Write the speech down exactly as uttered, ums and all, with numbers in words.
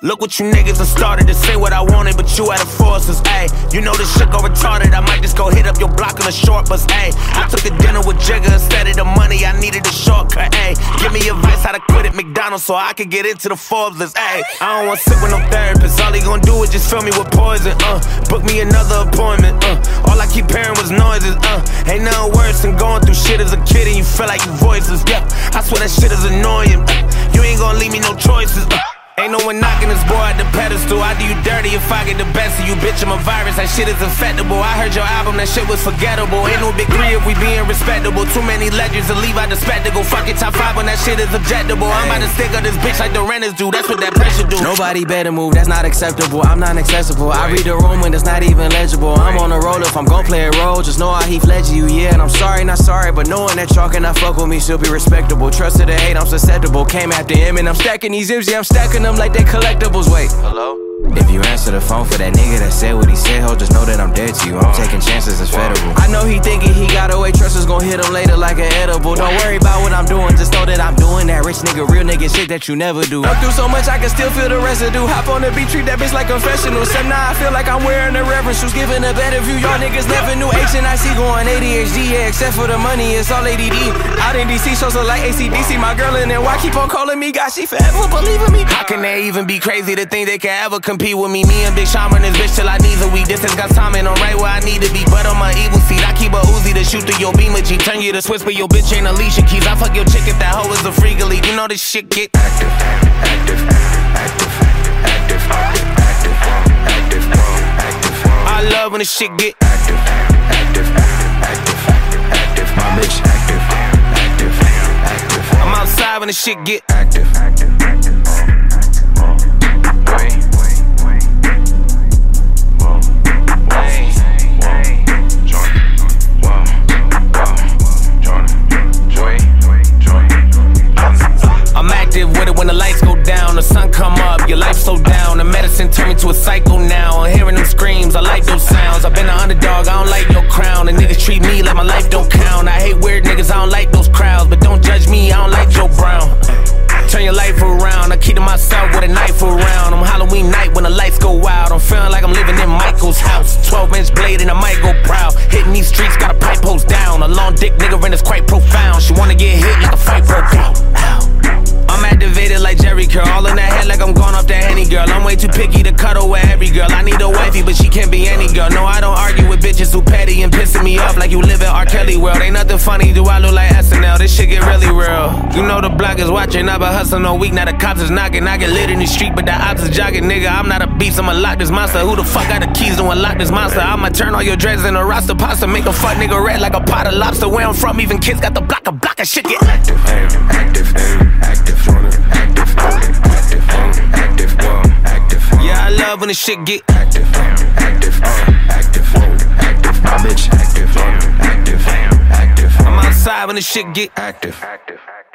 Look what you niggas have started to say what I wanted, but you had to force us, ayy. You know this shit go retarded, I might just go hit up your block on a short bus, ayy. I took a dinner with Jigga instead of the money, I needed a shortcut, ayy. Give me advice how to quit at McDonald's so I could get into the Forbes list, ayy. I don't wanna sit with no therapist, all he gon' do is just fill me with poison, uh. Book me another appointment, uh. All I keep hearing was noises, uh. Ain't nothing worse than going through shit as a kid and you feel like you voiceless, yeah. I swear that shit is annoying, uh. You ain't gon' leave me no choices, uh. Ain't no one knocking this boy at the pedestal. I do you dirty if I get the best of you. Bitch, I'm a virus, that shit is infectable. I heard your album, that shit was forgettable. Ain't no big three if we being respectable. Too many legends to leave out the spectacle. Fuck it, top five when that shit is objectable. I'm about to stick up this bitch like the renters do. That's what that pressure do. Nobody better move, that's not acceptable. I'm not accessible. I read the room when it's not even legible. I'm on a roll if I'm gon' play a role. Just know I Heath Ledger you, yeah. And I'm sorry, not sorry, but knowing that y'all cannot fuck with me, she'll be respectable. Trust to the hate, I'm susceptible. Came after him and I'm stacking these zips, yeah, I'm stacking them like they collectibles. Wait, hello? If you answer the phone for that nigga that said what he said, ho, just know that I'm dead to you. I'm taking chances, it's federal. I know he thinking he got away, trust is gon' hit him later like an edible. Don't worry about what I'm doing, just know that I'm doing that rich nigga, real nigga shit that you never do. I'm through so much I can still feel the residue. Hop on the beat, treat that bitch like confessional. Except now I feel like I'm wearing a reverence. Who's giving a better view? Y'all niggas never knew H and I C going A D H D, yeah. Except for the money, it's all A D D. Out in D C, shows are like A C D C. My girl in there, why keep on calling me? God, she forever believing me. How can they even be crazy to think they can ever compete with me? Me and Big Sean run this bitch till I knees are weak. This has got time and I'm right where I need to be. But on my evil seat, I keep a Uzi to shoot through your beamer G. Turn you to Swiss, but your bitch ain't Alicia Keys. I fuck your chick if that hoe is a freak elite. You know this shit get active, active, active, active, active, active, active. I love when the shit get active, active, active, active. My bitch active, active, active. I'm outside when the shit get active, active, active. I'm active with it when the lights go down, the sun come up, your life so down. The medicine turned me to a psycho now. I'm hearing them screams, I like those sounds. I've been an underdog, I don't like your crown. The niggas treat me like my life don't count. I hate weird niggas, I don't like those crowds. But don't judge me, I don't like Joe Brown. Turn your life around, I keep to myself with a knife around. I'm Halloween night when the lights go wild. I'm feeling like I'm living in Michael's house. twelve inch blade and I might go proud. Hitting these streets, got a pipe hose down. A long dick nigga and it's quite profound. She wanna get hit like a fight broke out. I'm activated like Jerry Curl, all in that head like I'm gone off that Henny girl. I'm way too picky to cuddle with every girl. I need a wifey, but she can't be any girl. No, I don't argue with bitches who petty and pissing me off like you live in R. Kelly world. Ain't nothing funny, do I look like S N L? This shit get really real. You know the block is watching, I've been hustling all week. Now the cops is knocking, I get lit in the street, but the ops is jogging. Nigga, I'm not a beast, I'ma lock this monster. Who the fuck got the keys to unlock this monster? I'ma turn all your dreads into rasta pasta, make a fuck nigga red like a pot of lobster. Where I'm from, even kids got the block, a block of shit get active, active, active, active, active, active, active, active. Yeah, I love when the shit get active, active, active, active. My bitch active, active, active. I'm outside when the shit get active, active.